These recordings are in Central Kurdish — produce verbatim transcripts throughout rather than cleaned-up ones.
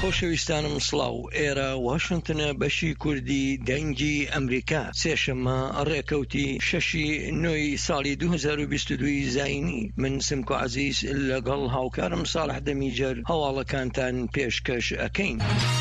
خۆشەویستانم سڵاو، ئێرە واشنتنە بەشی کوردی دەنگی ئەمریکا سێشەممە ڕێکەوتی شەشی نۆی ساڵی دوو هەزار و بیست و دوو زاینی. من سمکۆ عەزیز لەگەڵ هاوکارم ساڵح دەمیجەر هەواڵەکانتان پێشکەش ئەکەین.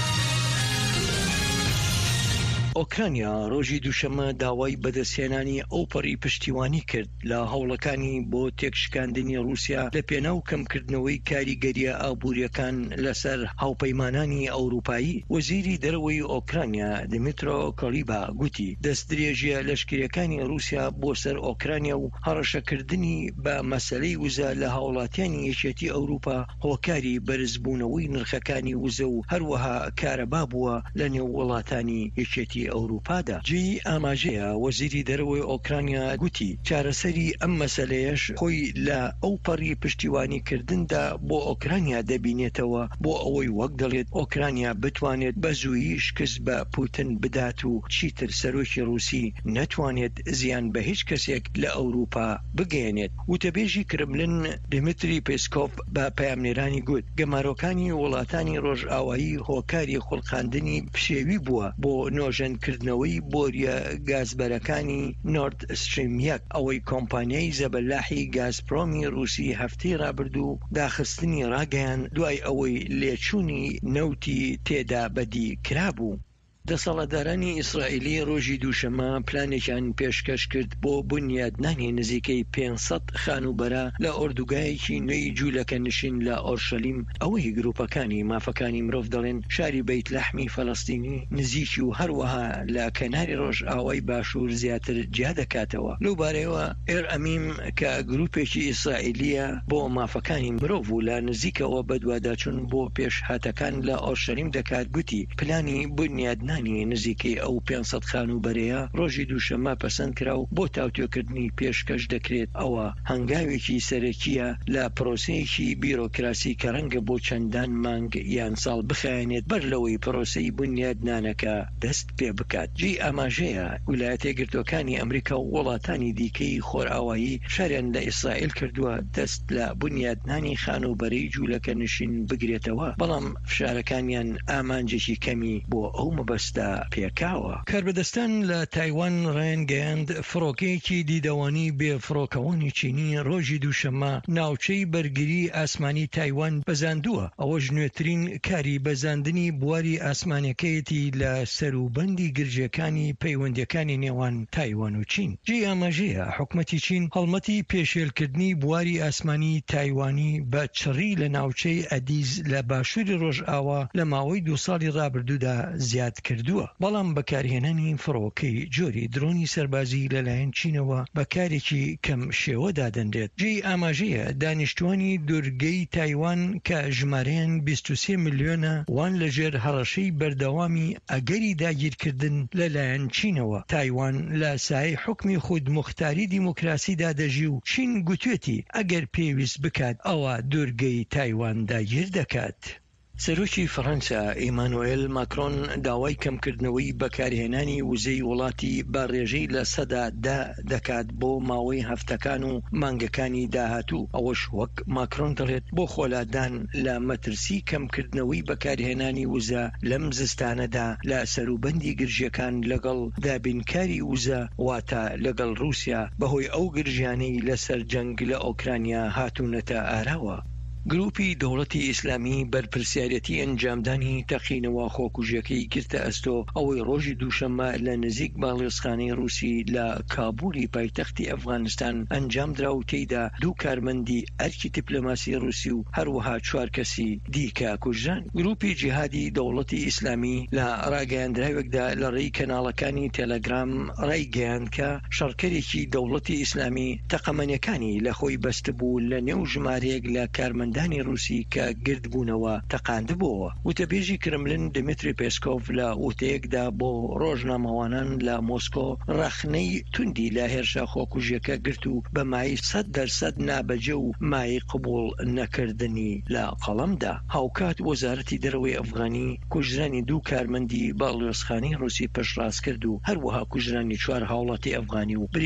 ئۆکرانیا ڕۆژی دووشەممە داوای بەدەستهێنانی ئەوپەڕی پشتیوانی کرد لە هەوڵەکانی بۆ تێکشکاندنی رووسیا لە پێناو کەمکردنەوەی کاریگەریە ئابوووریەکان لەسەر هاوپەیمانانی ئەوروپایی. وەزیری دەرەوەی ئۆکرانیا دمیترۆ کۆلیبا گوتی دەستدرێژیە لەشکریەکانی رووسیا بۆ سەر ئۆکرانیا و هەڕەشەکردنی بە مەسەلەی وزە لە هاوڵاتیانی یەکێتی ئەوروپا هۆکاری بەرزبوونەوەی نرخەکانی وزە و هەروەها کارەبا بووە لە نێو وڵاتانی یەکێتی ئەوروپادا. جێی ئاماژەیە وەزیری دەرەوەی ئۆکرانیا گوتی چارەسەری ئەم مەسەلەیەش خۆی لە ئەو پەڕی پشتیوانیکردندا بۆ ئۆکرانیا دەبینێتەوە بۆ ئەوەی وەک دەڵێت ئۆکرانیا بتوانێت بە زوویی شکست بە پوتن بدات و چیتر سەرۆکی رووسی نەتوانێت زیان بە هیچ کەسێک لە ئەوروپا بگەێنێت. وتەبێژی کرملن دمیتری پێسکۆف بە پەیامنێرانی گوت گەمارۆکانی وڵاتانی ڕۆژئاوایی هۆکاری خوڵقاندنی پشێوی بووە بۆ نۆژەن کردنەوەی بۆریە گازبەرەکانی نۆرد ستریم یەک، ئەوەی کۆمپانیای زەبەلاحی گازپرۆمی رووسی هەفتەی ڕابردوو داخستنی ڕاگەیان دوای ئەوەی لێچوونی نەوتی تێدا بەدی کرابوو. دەسەڵاتدارانی ئیسرائیلی ڕۆژی دووشەممە پلانێکیان پێشکەش کرد بۆ بنیادنانی نزیکەی پێنج سەد خانوبەرە لە ئۆردوگایەکی نوێی جوولەکە نشین لە ئۆرشەلیم، ئەوەی گروپەکانی مافەکانی مرۆڤ دەڵێن شاری بەیت لەحمی فەڵەستینی نزیکی و هەروەها لە کەناری ڕۆژ ئاوای باشوور زیاتر جیا دەکاتەوە. لەو بارەیەوە ئێر ئەمیم کە گروپێکی ئیسرائیلیە بۆ مافەکانی مرۆڤ و لە نزیکەوە بەدواداچوون بۆ پێش هاتەکان لە ئۆرشەلیم دەکات گوتی پلانی بنیادنانی نزیکەی ئەو پێنج سەد خانوبەرەیە ڕۆژی دووشەممە پەسەند کرا و بۆ تاوتوێکردنی پێشکەش دەکرێت. ئەوە هەنگاوێکی سەرەکیە لە پرۆسەیەکی بیرۆکراسی کە ڕەنگە بۆ چەندان مانگ یان ساڵ بخایەنێت بەر لەوەی پرۆسەی بنیادنانەکە دەست پێ بکات. جێی ئاماژەیە ویلایەتە یەکگرتووەکانی ئەمریکا و وڵاتانی دیکەی خۆرئاوایی شاریان لە ئیسرائیل کردووە دەست لە بنیادنانی خانوبەرەی جوولەکە نشین بگرێتەوە، بەڵام فشارەکانیان ئامانجێکی کەمی بۆ ئەو مەبەستە پێکاوە. کاربەدەستان لە تایوان ڕێنگەیاند فڕۆکەیەکی دیدەوانی بێ فڕۆکەوانی چینی ڕۆژی دووشەممە ناوچەی بەرگری ئاسمانی تایوان بەزاندووە. ئەوەش نوێترین کاری بەزاندنی بواری ئاسمانەکەیەتی لە سەروبەندی گرژەکانی پەیوەندیەکانی نێوان تایوان و چین. جێ ئاماژەیە حکومەتی چین هەڵمەتی پێشێلکردنی بواری ئاسمانی تایوانی بە چڕی لە ناوچەی ئەدیز لە باشووری ڕۆژئاوا لە ماوەی دو ساڵی ڕابردوودا زیاد کردووە، بەڵام بەکارهێنانی فڕۆکەی جۆری درۆنی سەربازی لەلایەن چینەوە بەکارێکی کەم شێوەدا دەندرێت. جێی ئاماژەیە دانیشتوانی دورگەی تایوان کە ژمارەیان بیست و سێ ملیۆنە وان لەژێر هەڕەشەی بەردەوامی ئەگەری داگیرکردن لەلایەن چینەوە. تایوان لە سایەی حکمی خود مختاری دیموکراسیدا دەژی و چین گوتوێتی ئەگەر پێویست بکات ئەوە دورگەی تایوان داگیر دەکات. سەرۆکی فەڕەنسا ئیمانوئێل ماکرۆن داوای کەمکردنەوەی بەکارهێنانی وزەی وڵاتی بە ڕێژەی لە سەدا دا دەکات بۆ ماوەی هەفتەکان و مانگەکانی داهاتوو. ئەوەش وەک ماکرۆن دەڵێت بۆ خۆلادان لە مەترسی کەمکردنەوەی بەکارهێنانی وزە لەم زستانەدا لە سەروبەندی گرژیەکان لەگەڵ دابینکاری وزە واتە لەگەڵ رووسیا بەهۆی ئەو گرژیانەی لەسەر جەنگ لە ئۆکرانیا هاتوونەتە ئاراوە. گروپی دەوڵەتی ئیسلامی بەرپرسیارەتی ئەنجامدانی تەقینەوە خۆکوژیەکەی گرتە ئەستۆ ئەوەی ڕۆژی دووشەممە لە نزیک باڵێزخانەی رووسی لە کابولی پایتەختی ئەفغانستان ئەنجامدرا و تێیدا دوو کارمەندی ئەرکی دیپلۆماسی رووسی و هەروەها چوار کەسی دیکە کوژران. گروپی جیهادی دەوڵەتی ئیسلامی لە ڕاگەیاندراوێکدا لە ڕێی کەناڵەکانی تێلەگرام ڕایگەیاند کە شەڕکەرێکی دەوڵەتی ئیسلامی تەقەمەنیەکانی لە خۆی بەستبوو لە نێو ژمارەیەک لە کارمەند دانی رووسی کە گردبوونەوە تەقاندبووەوە. وتەبێژی کرملن دمیتری پێسکۆف لە وتەیەکدا بۆ ڕۆژنامەوانان لە مۆسکۆ ڕەخنەی توندی لە هێرشە خۆکوژیەکە گرت و بە مای سەد دەرسەد نابەجە و مای قبوڵ نەکردنی لە قەڵەمدا. هاوکات وەزارەتی دەرەوەی ئەفغانی کوژرانی دوو کارمەندی باڵێۆزخانەی رووسی پشتڕاست کرد و هەروەها کوژرانی چوار هاوڵاتی ئەفغانی و